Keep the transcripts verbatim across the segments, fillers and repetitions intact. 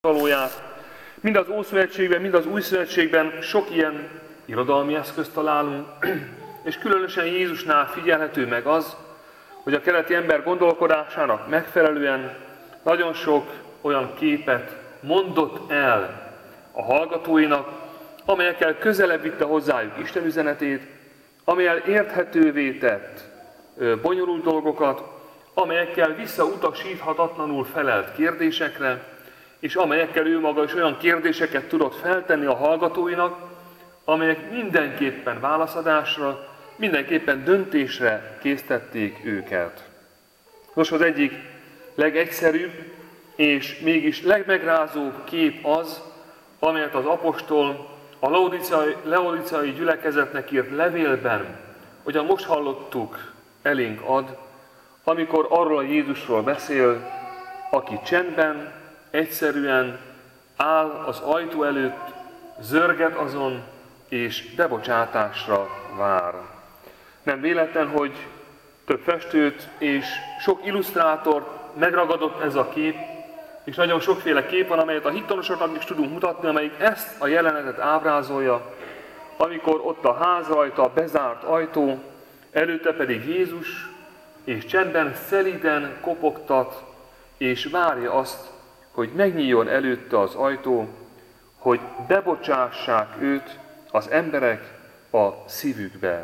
valóját. Mind az Ószövetségben, mind az Új Szövetségben sok ilyen irodalmi eszközt találunk, és különösen Jézusnál figyelhető meg az, hogy a keleti ember gondolkodásának megfelelően nagyon sok olyan képet mondott el a hallgatóinak, amelyekkel közelebb vitte hozzájuk Isten üzenetét, amelyel érthetővé tett bonyolult dolgokat, amelyekkel visszautasíthatatlanul felelt kérdésekre, és amelyekkel ő maga is olyan kérdéseket tudott feltenni a hallgatóinak, amelyek mindenképpen válaszadásra, mindenképpen döntésre késztették őket. Nos, az egyik legegyszerűbb és mégis legmegrázóbb kép az, amelyet az apostol a laodicei, laodicei gyülekezetnek írt levélben, hogy a most hallottuk, elénk ad, amikor arról a Jézusról beszél, aki csendben, egyszerűen áll az ajtó előtt, zörget azon, és bebocsátásra vár. Nem véletlen, hogy több festőt és sok illusztrátort megragadott ez a kép, és nagyon sokféle kép van, amelyet a hittanosoknak is tudunk mutatni, amelyik ezt a jelenetet ábrázolja, amikor ott a ház rajta, a bezárt ajtó, előtte pedig Jézus, és csendben, szelíden kopogtat, és várja azt, hogy megnyíljon előtte az ajtó, hogy bebocsássák őt az emberek a szívükbe.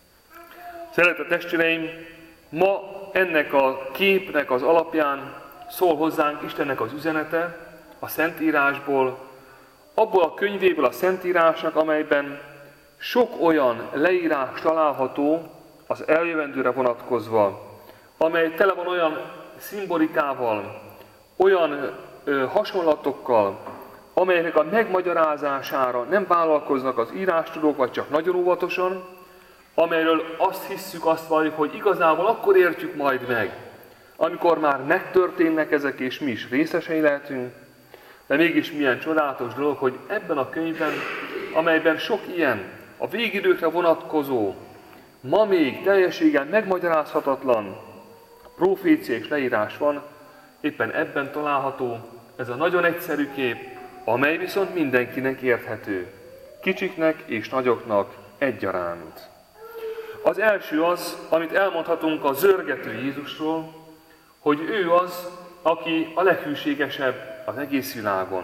Szeretett testvéreim, ma ennek a képnek az alapján szól hozzánk Istennek az üzenete a Szentírásból, abból a könyvéből a Szentírásnak, amelyben sok olyan leírás található az eljövendőre vonatkozva, amely tele van olyan szimbolikával, olyan ö, hasonlatokkal, amelyeknek a megmagyarázására nem vállalkoznak az írástudók, vagy csak nagyon óvatosan, amelyről azt hisszük, azt valljuk, hogy igazából akkor értjük majd meg, amikor már megtörténnek ezek, és mi is részesei lehetünk, de mégis milyen csodálatos dolog, hogy ebben a könyvben, amelyben sok ilyen, a végidőkre vonatkozó, ma még teljességgel megmagyarázhatatlan profécia és leírás van, éppen ebben található ez a nagyon egyszerű kép, amely viszont mindenkinek érthető, kicsiknek és nagyoknak egyaránt. Az első az, amit elmondhatunk a zörgető Jézusról, hogy ő az, aki a leghűségesebb az egész világon.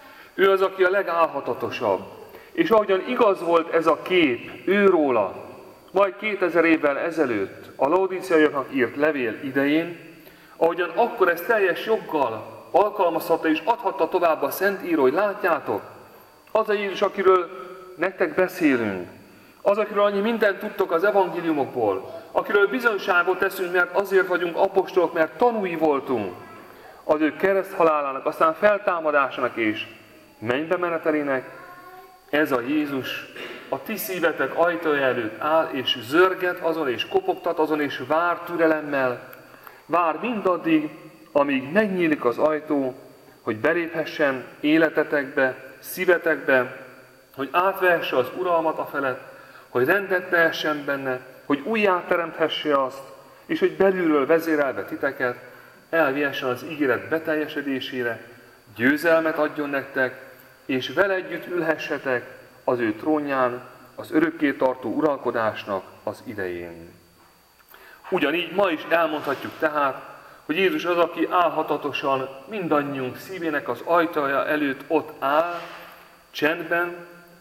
Ő az, aki a legálhatatosabb. És ahogyan igaz volt ez a kép őróla, majd kétezer évvel ezelőtt a laodiceiaknak írt levél idején, ahogyan akkor ezt teljes joggal alkalmazhatta és adhatta tovább a Szentíró, hogy látjátok, az a Jézus, akiről nektek beszélünk, az, akiről annyi mindent tudtok az evangéliumokból, akiről bizonyságot teszünk, mert azért vagyunk apostolok, mert tanúi voltunk, az ő kereszthalálának, aztán feltámadásának és mennybe menetelének, ez a Jézus a ti szívetek ajtaja előtt áll, és zörget azon, és kopogtat azon, és vár türelemmel, vár mindaddig, amíg megnyílik az ajtó, hogy beléphessen életetekbe, szívetekbe, hogy átvehesse az uralmat a felett, hogy rendet tehessen benne, hogy újjáteremthesse azt, és hogy belülről vezérelve titeket, elvihessen az ígéret beteljesedésére, győzelmet adjon nektek, és vele együtt ülhessetek az ő trónján, az örökkétartó uralkodásnak az idején. Ugyanígy ma is elmondhatjuk tehát, hogy Jézus az, aki álhatatosan mindannyiunk szívének az ajtaja előtt ott áll, csendben,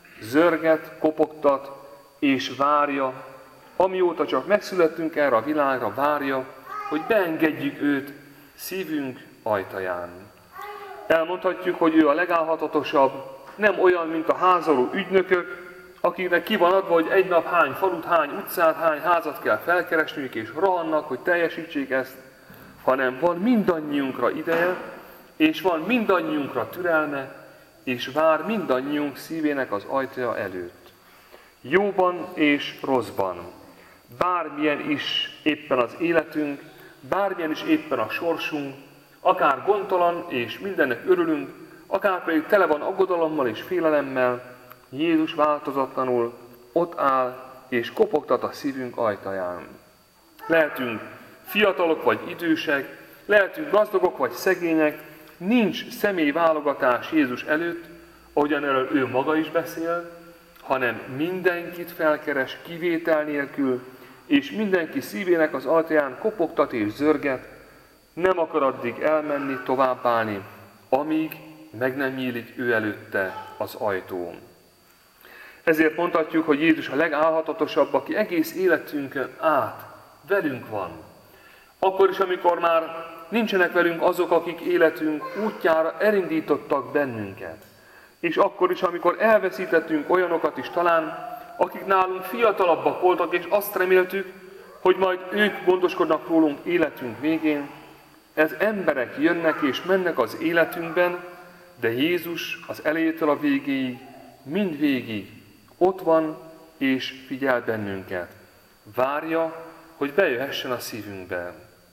zörget, kopogtat és várja, amióta csak megszülettünk erre a világra, várja, hogy beengedjük őt szívünk ajtaján. Elmondhatjuk, hogy ő a legálhatatosabb, nem olyan, mint a házaló ügynökök, akiknek ki van adva, hogy egy nap hány falut, hány utcát, hány házat kell felkeresniük, és rohannak, hogy teljesítsék ezt, hanem van mindannyiunkra ideje, és van mindannyiunkra türelme, és vár mindannyiunk szívének az ajtaja előtt. Jóban és rosszban, bármilyen is éppen az életünk, bármilyen is éppen a sorsunk, akár gondtalan és mindennek örülünk, akár pedig tele van aggodalommal és félelemmel, Jézus változatlanul ott áll és kopogtat a szívünk ajtaján. Lehetünk fiatalok vagy idősek, lehetünk gazdagok vagy szegények, nincs személyválogatás Jézus előtt, ahogyan erről ő maga is beszél, hanem mindenkit felkeres kivétel nélkül, és mindenki szívének az ajtaján kopogtat és zörget, nem akar addig elmenni, továbbállni, amíg meg nem nyílik ő előtte az ajtó. Ezért mondhatjuk, hogy Jézus a legálhatatosabb, aki egész életünkön át velünk van. Akkor is, amikor már nincsenek velünk azok, akik életünk útjára elindítottak bennünket. És akkor is, amikor elveszítettünk olyanokat is talán, akik nálunk fiatalabbak voltak, és azt reméltük, hogy majd ők gondoskodnak rólunk életünk végén. Ez emberek jönnek és mennek az életünkben, de Jézus az elejétől a végéig, mindvégig ott van és figyel bennünket. Várja, hogy bejöhessen a szívünkbe.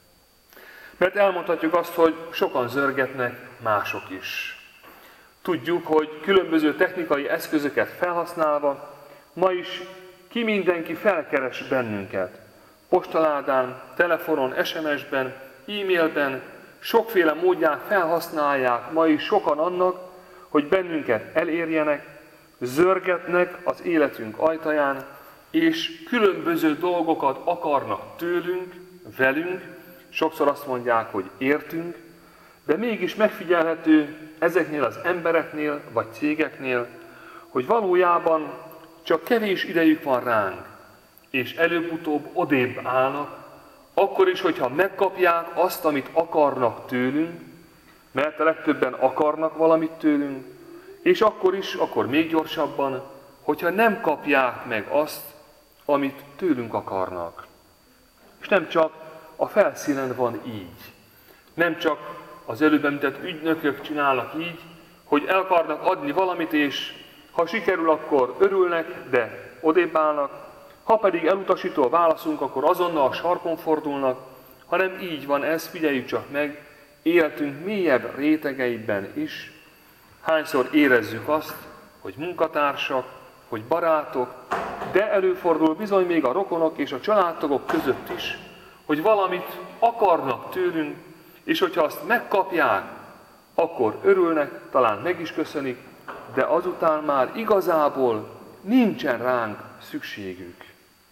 Mert elmondhatjuk azt, hogy sokan zörgetnek, mások is. Tudjuk, hogy különböző technikai eszközöket felhasználva, ma is ki mindenki felkeres bennünket. Postaládán, telefonon, es em es-ben, e-mailben, sokféle módján felhasználják ma is sokan annak, hogy bennünket elérjenek, zörgetnek az életünk ajtaján, és különböző dolgokat akarnak tőlünk, velünk, sokszor azt mondják, hogy értünk, de mégis megfigyelhető ezeknél az embereknél vagy cégeknél, hogy valójában csak kevés idejük van ránk, és előbb-utóbb odébb állnak, akkor is, hogyha megkapják azt, amit akarnak tőlünk, mert a legtöbben akarnak valamit tőlünk, és akkor is, akkor még gyorsabban, hogyha nem kapják meg azt, amit tőlünk akarnak. És nem csak a felszínen van így. Nem csak az előbb említett ügynökök csinálnak így, hogy el akarnak adni valamit, és ha sikerül, akkor örülnek, de odébb állnak. Ha pedig elutasító a válaszunk, akkor azonnal a sarkon fordulnak, hanem így van ez, figyeljük csak meg, életünk mélyebb rétegeiben is. Hányszor érezzük azt, hogy munkatársak, hogy barátok, de előfordul bizony még a rokonok és a családtagok között is, hogy valamit akarnak tőlünk, és hogyha azt megkapják, akkor örülnek, talán meg is köszönik, de azután már igazából nincsen ránk szükségük.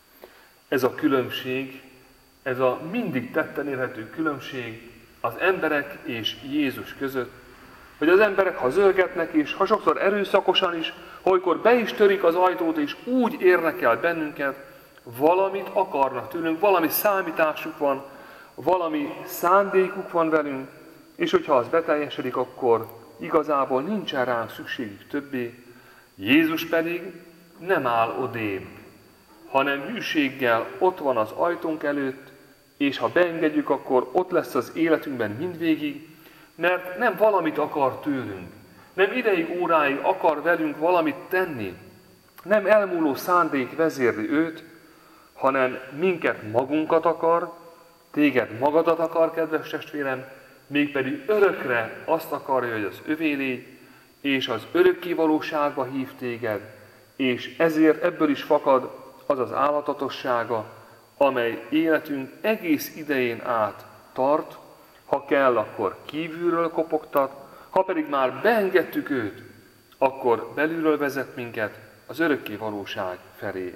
Ez a különbség, ez a mindig tetten érhető különbség az emberek és Jézus között, hogy az emberek, ha zörgetnek is, ha sokszor erőszakosan is, olykor be is törik az ajtót, és úgy érnek el bennünket, valamit akarnak tőlünk, valami számításuk van, valami szándékuk van velünk, és hogyha az beteljesedik, akkor igazából nincsen ránk szükségük többé. Jézus pedig nem áll odébb, hanem hűséggel ott van az ajtónk előtt, és ha beengedjük, akkor ott lesz az életünkben mindvégig, mert nem valamit akar tőlünk, nem ideig, óráig akar velünk valamit tenni, nem elmúló szándék vezérli őt, hanem minket magunkat akar, téged magadat akar, kedves testvérem, mégpedig örökre azt akarja, hogy az övé légy, és az örökké valóságba hív téged, és ezért ebből is fakad az az álhatatossága, amely életünk egész idején át tart, ha kell, akkor kívülről kopogtat, ha pedig már beengedtük őt, akkor belülről vezet minket az örökké valóság felé.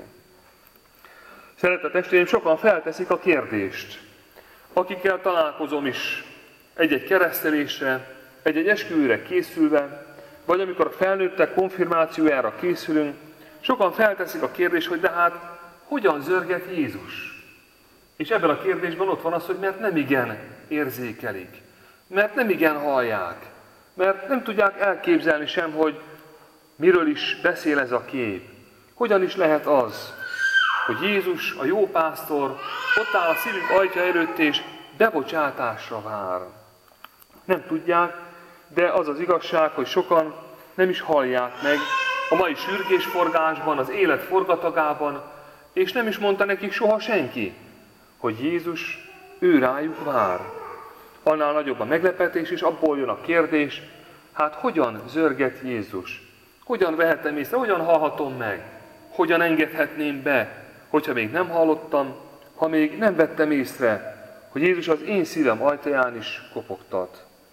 Szeretett testvéreim, sokan felteszik a kérdést, akikkel találkozom is egy-egy keresztelésre, egy-egy esküvőre készülve, vagy amikor a felnőttek konfirmációjára készülünk, sokan felteszik a kérdést, hogy de hát hogyan zörget Jézus? És ebben a kérdésben ott van az, hogy mert nem igen érzékelik, mert nem igen hallják, mert nem tudják elképzelni sem, hogy miről is beszél ez a kép. Hogyan is lehet az, hogy Jézus, a jó pásztor, ott áll a szívünk ajtja előtt és bebocsátásra vár. Nem tudják, de az az igazság, hogy sokan nem is hallják meg a mai sürgésforgásban, az élet forgatagában, és nem is mondta nekik soha senki, hogy Jézus ő rájuk vár. Annál nagyobb a meglepetés, és abból jön a kérdés, hát hogyan zörget Jézus? Hogyan vehetem észre? Hogyan hallhatom meg? Hogyan engedhetném be, hogyha még nem hallottam, ha még nem vettem észre, hogy Jézus az én szívem ajtaján is kopogtat?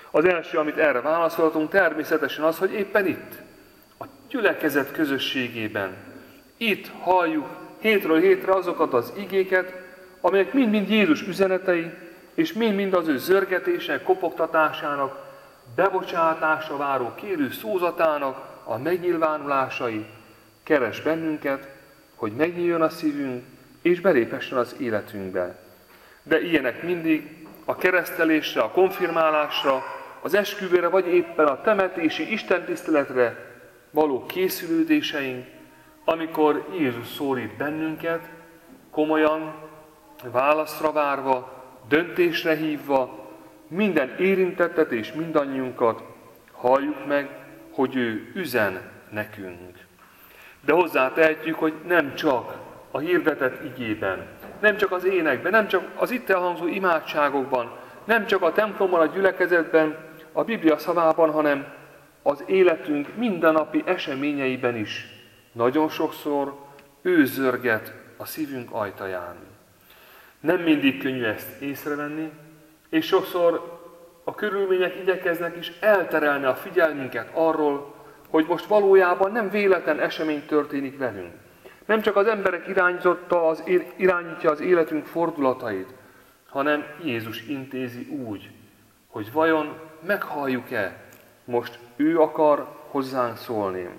Az első, amit erre válaszolhatunk, természetesen az, hogy éppen itt, a gyülekezet közösségében, itt halljuk hétről hétre azokat az igéket, amelyek mind-mind Jézus üzenetei, és mind-mind az ő zörgetések, kopogtatásának, bebocsátásra váró kérő szózatának a megnyilvánulásai. Keres bennünket, hogy megnyíljon a szívünk, és beléphessen az életünkbe. De ilyenek mindig a keresztelésre, a konfirmálásra, az esküvőre, vagy éppen a temetési istentiszteletre való készülődéseink, amikor Jézus szólít bennünket, komolyan, válaszra várva, döntésre hívva, minden érintettet és mindannyiunkat halljuk meg, hogy ő üzen nekünk. De hozzátehetjük, hogy nem csak a hirdetett igében, nem csak az énekben, nem csak az itt elhangzó imádságokban, nem csak a templomban, a gyülekezetben, a Biblia szavában, hanem az életünk mindennapi eseményeiben is nagyon sokszor ő zörget a szívünk ajtaján. Nem mindig könnyű ezt észrevenni, és sokszor a körülmények igyekeznek is elterelni a figyelmünket arról, hogy most valójában nem véletlen esemény történik velünk. Nem csak az emberek irányította az, irányítja az életünk fordulatait, hanem Jézus intézi úgy, hogy vajon meghalljuk-e, most ő akar hozzánk szólni.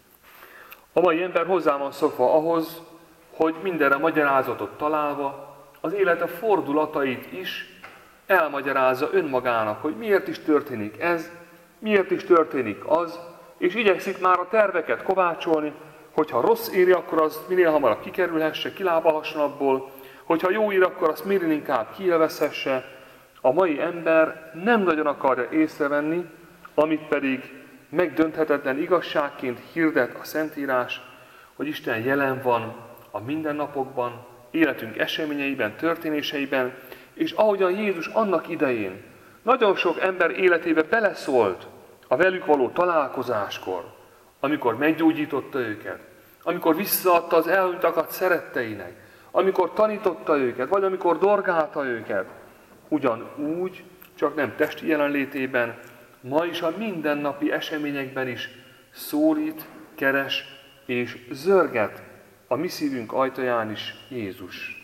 A mai ember hozzá van szokva ahhoz, hogy mindenre magyarázatot találva, az élete fordulatait is elmagyarázza önmagának, hogy miért is történik ez, miért is történik az, és igyekszik már a terveket kovácsolni, hogyha rossz éri, akkor az minél hamarabb kikerülhesse, kilábalhasson abból, hogyha jó ír, akkor azt minél inkább kielvezhesse. A mai ember nem nagyon akarja észrevenni, amit pedig megdönthetetlen igazságként hirdet a Szentírás, hogy Isten jelen van a mindennapokban, életünk eseményeiben, történéseiben, és ahogyan Jézus annak idején nagyon sok ember életébe beleszólt a velük való találkozáskor, amikor meggyógyította őket, amikor visszaadta az elhunytakat szeretteinek, amikor tanította őket, vagy amikor dorgálta őket, ugyanúgy, csak nem testi jelenlétében, ma is a mindennapi eseményekben is szólít, keres és zörget a mi szívünk ajtaján is Jézus.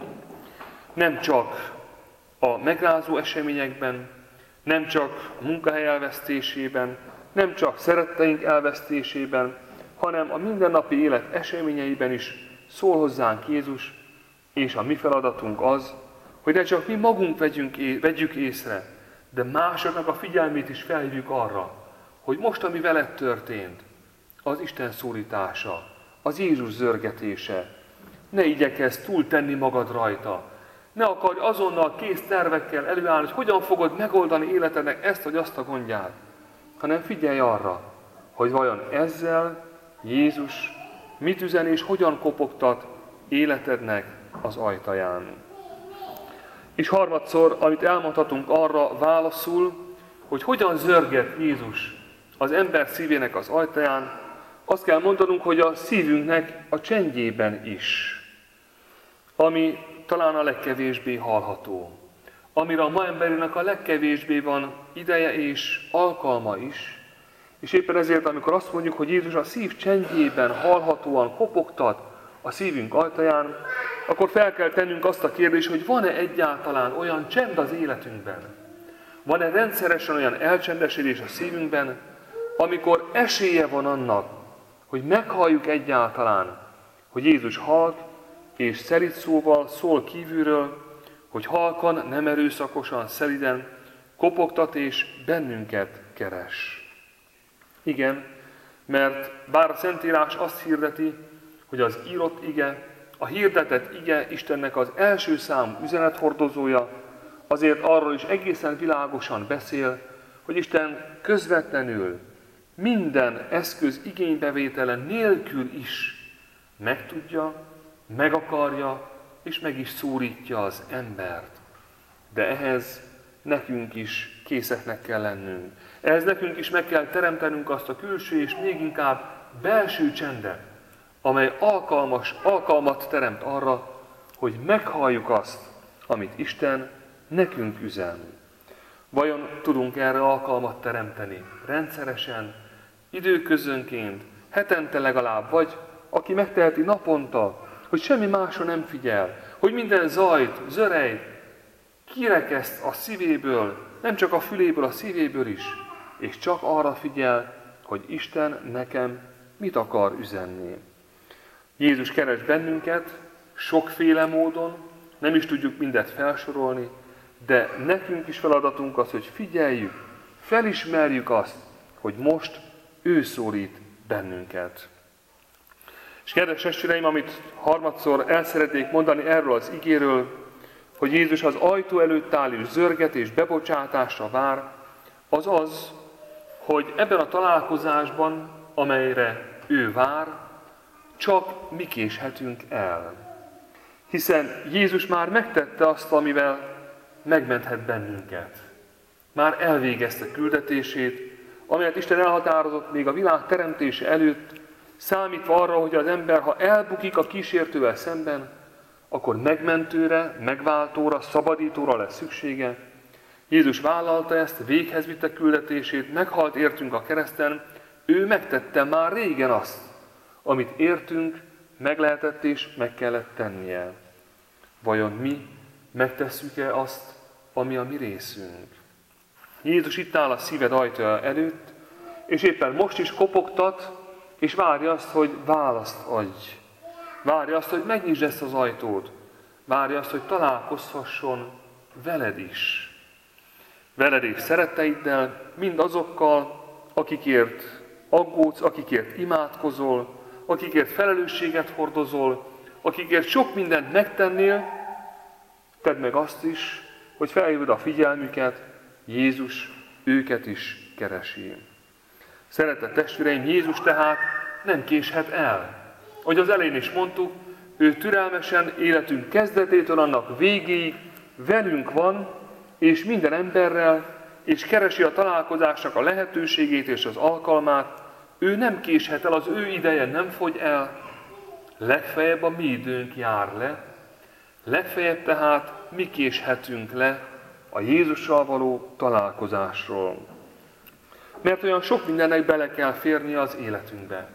Nem csak a megrázó eseményekben, nem csak a munkahely elvesztésében, nem csak szeretteink elvesztésében, hanem a mindennapi élet eseményeiben is szól hozzánk Jézus, és a mi feladatunk az, hogy ne csak mi magunk vegyünk, vegyük észre, de másoknak a figyelmét is felhívjuk arra, hogy most, ami veled történt, az Isten szólítása, az Jézus zörgetése. Ne igyekezz túltenni magad rajta. Ne akarj azonnal kész tervekkel előállni, hogy hogyan fogod megoldani életednek ezt vagy azt a gondját, hanem figyelj arra, hogy vajon ezzel Jézus mit üzen és hogyan kopogtat életednek az ajtaján. És harmadszor, amit elmondhatunk arra válaszul, hogy hogyan zörget Jézus az ember szívének az ajtaján, azt kell mondanunk, hogy a szívünknek a csendjében is, ami talán a legkevésbé hallható, amire a ma emberének a legkevésbé van ideje és alkalma is, és éppen ezért, amikor azt mondjuk, hogy Jézus a szív csendjében hallhatóan kopogtat a szívünk ajtaján, akkor fel kell tennünk azt a kérdést, hogy van-e egyáltalán olyan csend az életünkben? Van-e rendszeresen olyan elcsendesedés a szívünkben, amikor esélye van annak, hogy meghalljuk egyáltalán, hogy Jézus halk és szelíd szóval szól kívülről, hogy halkan, nem erőszakosan, szeliden kopogtat és bennünket keres. Igen, mert bár a Szentírás azt hirdeti, hogy az írott ige, a hirdetett ige Istennek az első számú üzenethordozója, azért arról is egészen világosan beszél, hogy Isten közvetlenül minden eszköz igénybevétele nélkül is megtudja, meg akarja és meg is szólítja az embert. De ehhez nekünk is készeknek kell lennünk. Ehhez nekünk is meg kell teremtenünk azt a külső és még inkább belső csendet, amely alkalmas, alkalmat teremt arra, hogy meghalljuk azt, amit Isten nekünk üzen. Vajon tudunk erre alkalmat teremteni? Rendszeresen, időközönként, hetente legalább, vagy aki megteheti naponta, hogy semmi másra nem figyel, hogy minden zajt, zörejt kirekeszt a szívéből, nem csak a füléből, a szívéből is, és csak arra figyel, hogy Isten nekem mit akar üzenni. Jézus keres bennünket sokféle módon, nem is tudjuk mindet felsorolni, de nekünk is feladatunk az, hogy figyeljük, felismerjük azt, hogy most ő szólít bennünket. És kedves testvéreim, amit harmadszor el szeretnék mondani erről az igéről, hogy Jézus az ajtó előtt áll és zörget és bebocsátásra vár, az az, hogy ebben a találkozásban, amelyre ő vár, csak mi késhetünk el. Hiszen Jézus már megtette azt, amivel megmenthet bennünket. Már elvégezte küldetését, amelyet Isten elhatározott még a világ teremtése előtt, számítva arra, hogy az ember, ha elbukik a kísértővel szemben, akkor megmentőre, megváltóra, szabadítóra lesz szüksége. Jézus vállalta ezt, véghez vitte küldetését, meghalt értünk a kereszten, ő megtette már régen azt, amit értünk, meg lehetett és meg kellett tennie. Vajon mi megtesszük-e azt, ami a mi részünk? Jézus itt áll a szíved ajtaja előtt, és éppen most is kopogtat, és várja azt, hogy választ adj. Várja azt, hogy megnyisd ezt az ajtót. Várja azt, hogy találkozhasson veled is. Veled és szeretteiddel, mind azokkal, akikért aggódsz, akikért imádkozol, akikért felelősséget hordozol, akikért sok mindent megtennél, tedd meg azt is, hogy felhívod a figyelmüket, Jézus őket is keresi. Szeretett testvéreim, Jézus tehát nem késhet el. Ahogy az elején is mondtuk, ő türelmesen életünk kezdetétől annak végéig velünk van, és minden emberrel, és keresi a találkozásnak a lehetőségét és az alkalmát. Ő nem késhet el, az ő ideje nem fogy el, legfeljebb a mi időnk jár le, legfeljebb tehát mi késhetünk le a Jézussal való találkozásról. Mert olyan sok mindennek bele kell férnie az életünkbe.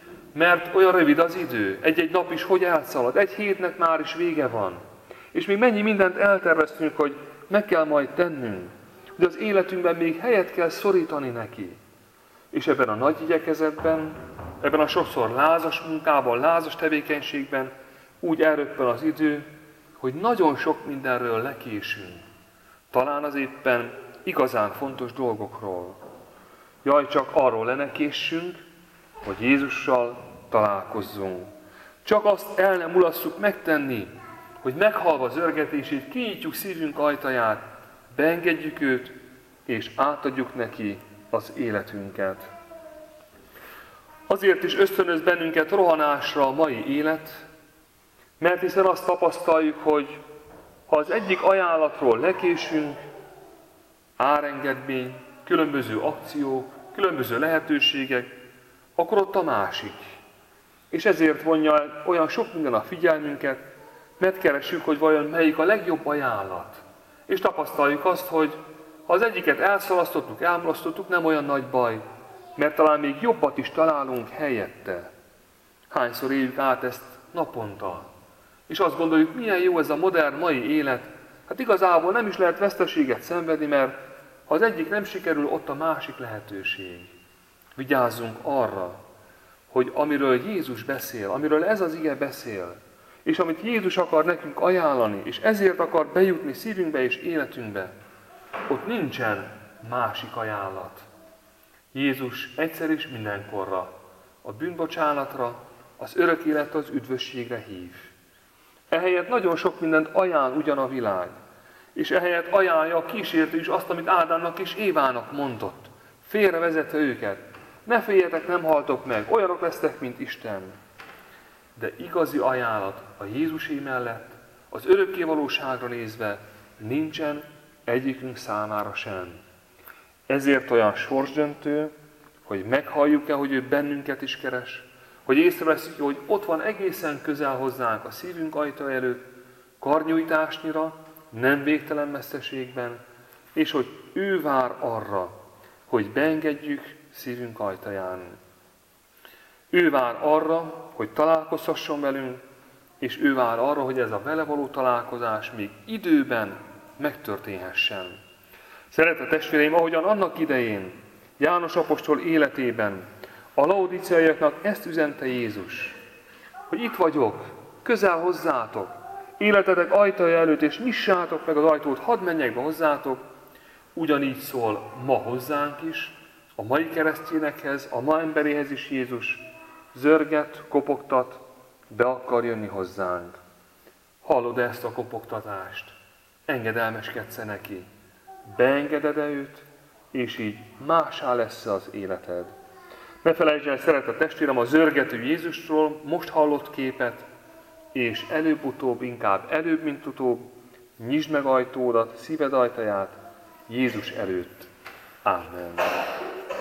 Mert olyan rövid az idő, egy-egy nap is hogy elszalad, egy hétnek már is vége van. És még mennyi mindent elterveztünk, hogy meg kell majd tennünk, hogy az életünkben még helyet kell szorítani neki. És ebben a nagy igyekezetben, ebben a sokszor lázas munkában, lázas tevékenységben úgy elröppen az idő, hogy nagyon sok mindenről lekésünk. Talán az éppen igazán fontos dolgokról. Jaj, csak arról le ne késsünk, hogy Jézussal találkozzunk. Csak azt el nem mulasszuk megtenni, hogy meghalva zörgetését kinyitjuk szívünk ajtaját, beengedjük őt, és átadjuk neki az életünket. Azért is ösztönöz bennünket rohanásra a mai élet, mert hiszen azt tapasztaljuk, hogy ha az egyik ajánlatról lekésünk, árengedmény, különböző akciók, különböző lehetőségek, akkor ott a másik. És ezért vonja el olyan sok minden a figyelmünket, mert keressük, hogy vajon melyik a legjobb ajánlat. És tapasztaljuk azt, hogy ha az egyiket elszalasztottuk, elmulasztottuk, nem olyan nagy baj, mert talán még jobbat is találunk helyette. Hányszor éljük át ezt naponta? És azt gondoljuk, milyen jó ez a modern mai élet. Hát igazából nem is lehet veszteséget szenvedni, mert ha az egyik nem sikerül, ott a másik lehetőség. Vigyázzunk arra, hogy amiről Jézus beszél, amiről ez az ige beszél, és amit Jézus akar nekünk ajánlani, és ezért akar bejutni szívünkbe és életünkbe, ott nincsen másik ajánlat. Jézus egyszer és mindenkorra a bűnbocsánatra, az örök életre, az üdvösségre hív. Ehelyett nagyon sok mindent ajánl ugyan a világ, és ehelyett ajánlja a kísértő is azt, amit Ádámnak és Évának mondott, félrevezetve őket. Ne féljetek, nem haltok meg, olyanok lesztek, mint Isten. De igazi ajánlat a Jézusé mellett, az örökké valóságra nézve nincsen egyikünk számára sem. Ezért olyan sorsdöntő, hogy meghalljuk-e, hogy ő bennünket is keres, hogy észreveszünk, hogy ott van egészen közel hozzánk a szívünk ajtaja előtt, karnyújtásnyira, nem végtelen messzeségben, és hogy ő vár arra, hogy beengedjük szívünk ajtaján. Ő vár arra, hogy találkozhasson velünk, és ő vár arra, hogy ez a vele való találkozás még időben megtörténhessen. Szeretett testvéreim, ahogyan annak idején, János apostol életében a laodíceaiaknak ezt üzente Jézus, hogy itt vagyok, közel hozzátok, életetek ajtaja előtt, és nyissátok meg az ajtót, hadd menjek be hozzátok, ugyanígy szól ma hozzánk is, a mai keresztényekhez, a ma emberéhez is Jézus zörget, kopogtat, be akar jönni hozzánk. Hallod ezt a kopogtatást? Engedelmeskedsz neki? Beengeded-e őt, és így mássá lesz az életed. Ne felejtsd el, szeretett testvérem, a zörgető Jézusról most hallott képet, és előbb-utóbb, inkább előbb, mint utóbb, nyisd meg ajtódat, szíved ajtaját Jézus előtt. Amen.